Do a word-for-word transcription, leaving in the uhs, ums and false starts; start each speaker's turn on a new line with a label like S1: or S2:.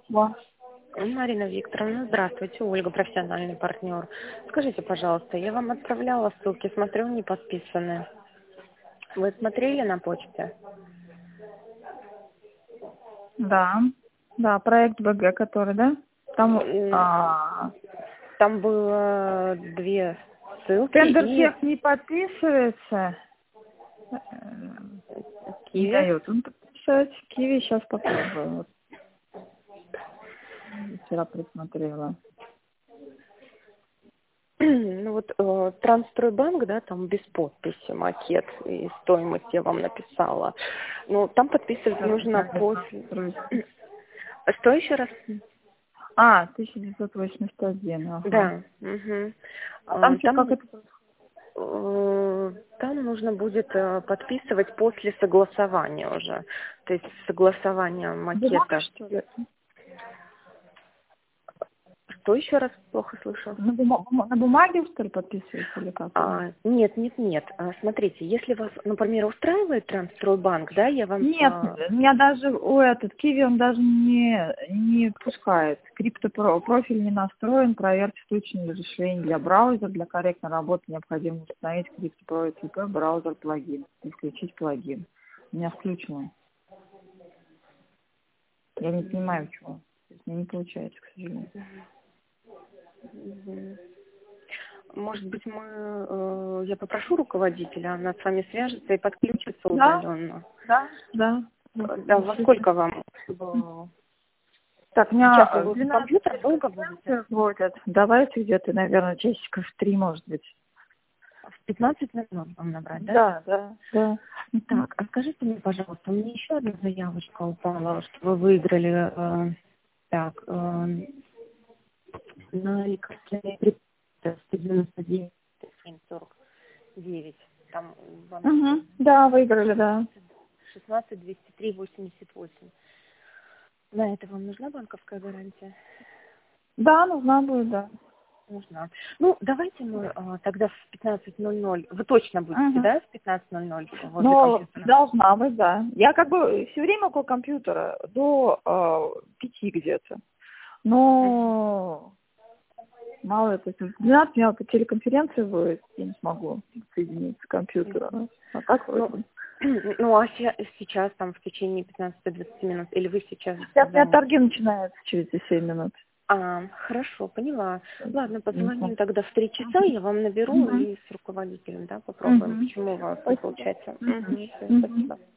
S1: Да.
S2: Марина Викторовна, здравствуйте, Ольга, профессиональный партнер. Скажите, пожалуйста, я вам отправляла ссылки, смотрю, не подписаны. Вы смотрели на почте?
S1: Да, да, проект БГ, который, да? Там
S2: М,
S1: а,
S2: Там было две ссылки
S1: тендер
S2: и
S1: тех не подписывается, э, не
S2: Киви.
S1: дает он подписать. Киви сейчас попробую. Вот, вчера присмотрела.
S2: Ну вот э, Трансстройбанк, да, там без подписи макет и стоимость я вам написала. Но там подписывать
S1: Сейчас
S2: нужно
S1: я
S2: после...
S1: настроюсь.
S2: Что еще раз?
S1: А, тысяча девятьсот восемьдесят один, ага.
S2: Да. Мгм.
S1: А там
S2: А,
S1: что, как
S2: Там
S1: это происходит?
S2: Э, Там нужно будет э, подписывать после согласования уже. То есть согласование
S1: Бумага,
S2: макета.
S1: что ли?
S2: Что еще раз плохо слышу?
S1: На, бума- бума- на бумаге, что ли, подписывается или как?
S2: А, нет, нет, нет. А, смотрите, если вас, например, устраивает Трансстройбанк, да, я вам...
S1: Нет,
S2: а,
S1: меня даже у этот Киви он даже не, не пускает. Криптопрофиль не настроен, проверьте случайное разрешение для браузера. Для корректной работы необходимо установить криптопрофиль браузер плагин и включить плагин. У меня включено. Я не понимаю, чего. Мне не получается, к сожалению.
S2: мгм. Может быть, мы, э, я попрошу руководителя, она с вами свяжется и подключится
S1: Да,
S2: удаленно.
S1: да, да. Да,
S2: Э, Да, во сколько вам? Э,
S1: Так, у
S2: Сейчас вы
S1: меня в
S2: возле
S1: двенадцать
S2: компьютера долго будете?
S1: ходят. Давайте где-то, наверное, часиков в три, может быть.
S2: В пятнадцать ноль ноль вам набрать, да?
S1: Да, да, да.
S2: Так, а скажите мне, пожалуйста, у меня еще одна заявочка упала, что вы выиграли, э, так, э, на лекарственные препараты сто девяносто девять семь сорок девять. Там вам
S1: Угу. Да, выиграли, да.
S2: шестнадцать двести три восемьдесят восемь. На это вам нужна банковская гарантия?
S1: Да, нужна будет, да.
S2: Нужна. Ну, давайте мы э, тогда в пятнадцать ноль ноль. Вы точно будете,
S1: Угу.
S2: да, в пятнадцать ноль ноль возле
S1: Ну,
S2: компьютера?
S1: должна быть, да. Я как бы все время около компьютера, до э, пяти где-то.
S2: Мгм.
S1: Но мало это. В двенадцать у меня по телеконференции будет, я не смогу соединиться к компьютеру. А так
S2: Ну,
S1: вроде.
S2: ну а се- сейчас там в течение пятнадцати-двадцати минут, или вы сейчас
S1: Сейчас у меня
S2: заняты?
S1: торги начинаются через семь минут.
S2: А, хорошо, поняла. Ладно,
S1: Не
S2: позвоним
S1: смогу.
S2: тогда в три часа, я вам наберу
S1: Угу.
S2: и с руководителем, да, попробуем,
S1: Угу.
S2: почему у вас не
S1: Спасибо.
S2: получается.
S1: Угу.
S2: Угу, все,
S1: Угу.
S2: спасибо.